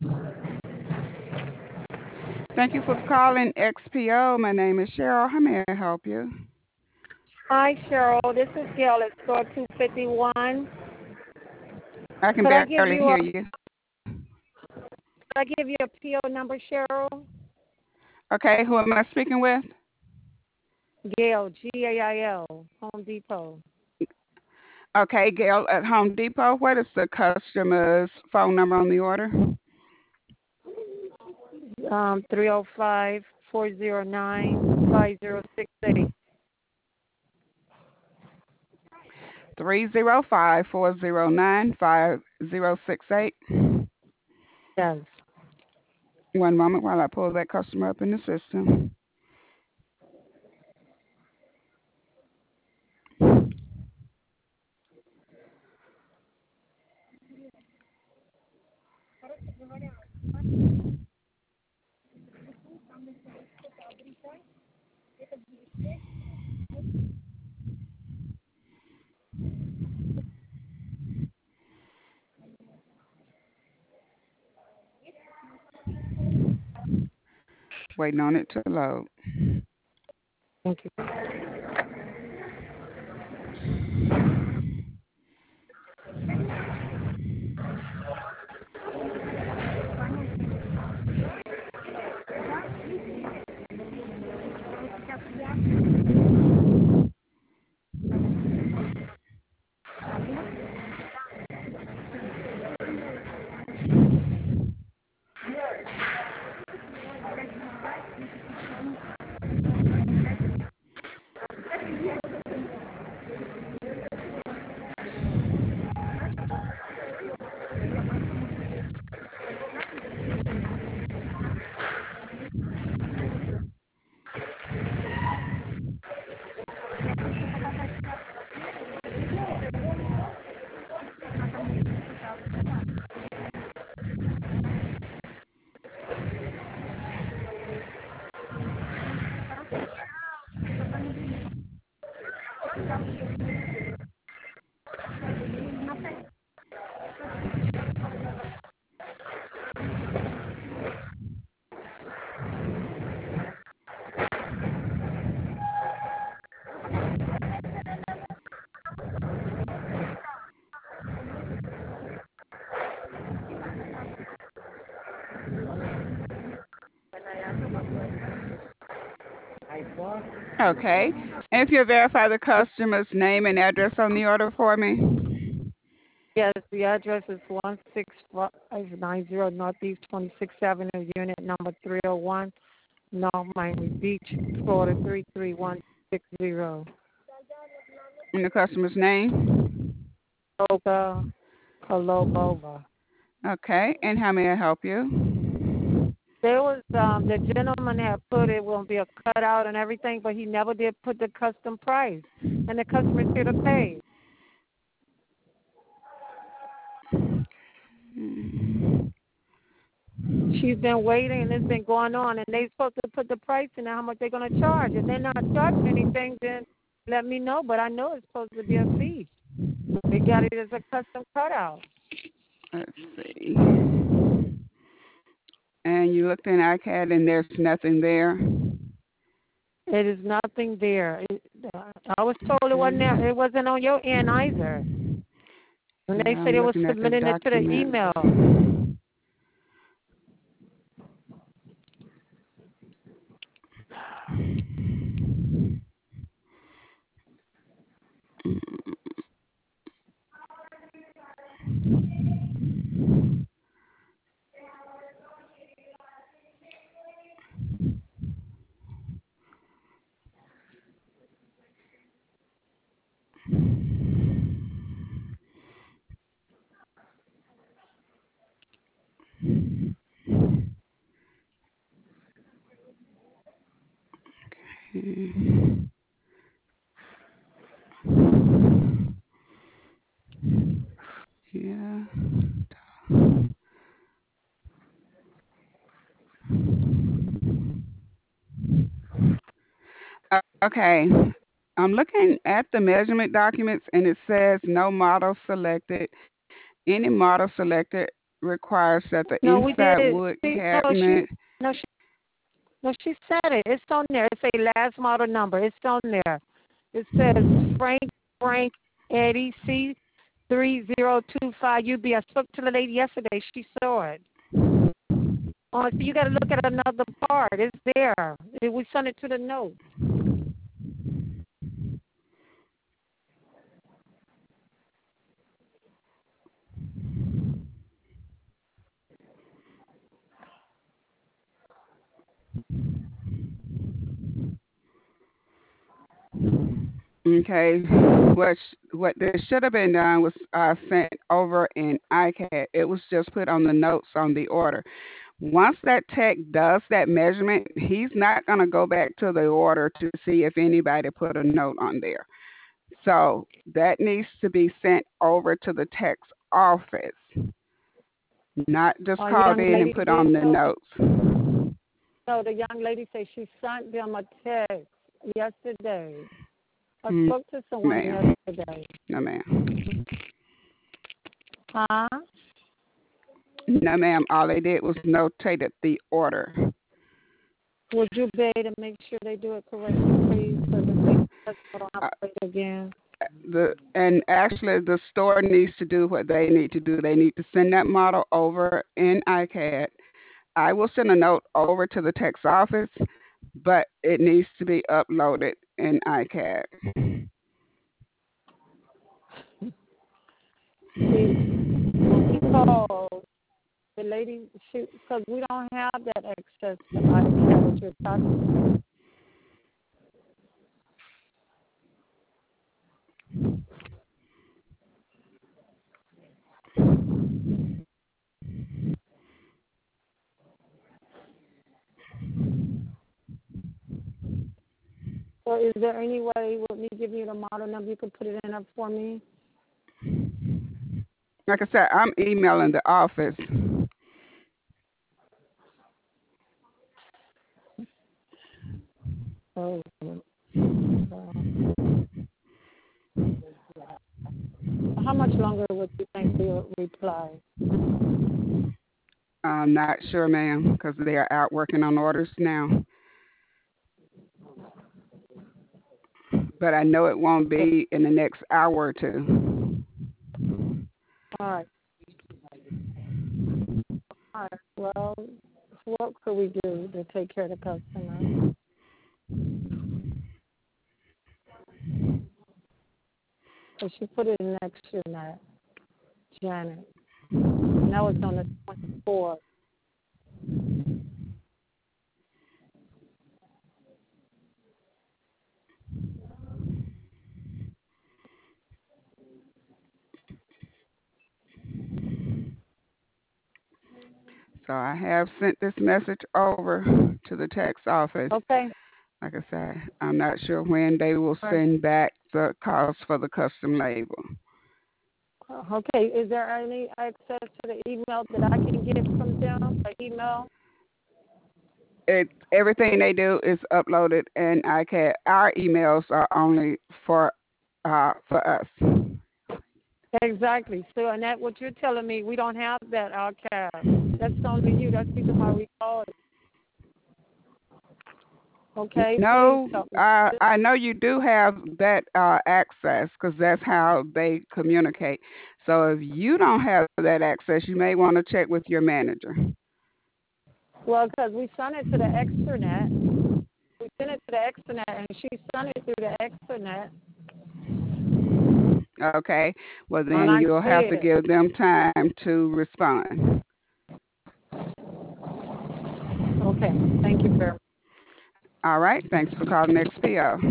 Thank you for calling XPO. My name is Cheryl. How may I help you? Hi, Cheryl. This is Gail at store 251. I can Could I barely give hear you a you. PO number, Cheryl? Okay, who am I speaking with? Gail, Gail, Home Depot. Okay, Gail at Home Depot. What is the customer's phone number on the order? 305-409-5068. 305-409-5068. Yes. One moment while I pull that customer up in the system. Waiting on it to load. Thank you. Okay. And if you verify the customer's name and address on the order for me. Yes, the address is 16590 Northeast 26th Avenue, unit number 301, North Miami Beach, Florida 33160. And the customer's name. Olga Kolobova. Okay. And how may I help you? There was the gentleman had put it will be a cutout and everything, but he never did put the custom price, and the customer should have paid. She's been waiting, and it's been going on, and they're supposed to put the price in how much they're going to charge. If they're not charging anything, then let me know. But I know it's supposed to be a fee. They got it as a custom cutout. Let's see. And you looked in iCAD and there's nothing there. It is nothing there. I was told it wasn't there. It wasn't on your end either. And Yeah, they said I'm it was looking at the submitting it to the document. email. Yeah. Okay. I'm looking at the measurement documents and it says no model selected. Any model selected requires that the No, we inside did. wood She, no, she, cabinet. no, she, no, she said it. It's on there. It's a last model number. It's on there. It says Frank Eddie C 3025 UB. I spoke to the lady yesterday. She saw it. Oh, so you got to look at another part. It's there. We sent it to the note. Okay, what this should have been done was sent over in iCAD. It was just put on the notes on the order. Once that tech does that measurement, he's not going to go back to the order to see if anybody put a note on there. So that needs to be sent over to the tech's office, not just The called young in and lady put did on the so. notes. No, the young lady said she sent them a text yesterday. I Mm, spoke to someone ma'am. yesterday. No, ma'am. Huh? No, ma'am. All they did was notated the order. Would you be able to make sure they do it correctly, please, so that they don't have Uh, to wait again? and actually the store needs to do what they need to do. They need to send that model over in iCAD. I will send a note over to the tech's office, but it needs to be uploaded in iCAD. See, when we called the lady, because we don't have that access to iCloud that you're talking about. So is there any way with me giving you the model number you could put it in up for me? Like I said, I'm emailing the office. Oh, how much longer would you think they'll reply? I'm not sure, ma'am, because they are out working on orders now. But I know it won't be in the next hour or two. All right. All right. Well, what could we do to take care of the customer? So she put it next to that, Janet. And that was on the 24th. So I have sent this message over to the tax office. Okay. Like I said, I'm not sure when they will All right. send back the cost for the custom label. Okay. Is there any access to the email that I can get from them? The email? Everything they do is uploaded, and our emails are only for us. Exactly. So, and that what you're telling me, we don't have that archive. That's only you. That's the reason why we called it. Okay. Please No, help me. I know you do have that access because that's how they communicate. So if you don't have that access, you may want to check with your manager. Well, because we sent it to the extranet. We sent it to the extranet, and she sent it through the extranet. Okay. Well, And then I you'll see have to it. give them time to respond. Okay. Thank you very much. All right. Thanks for calling XPO.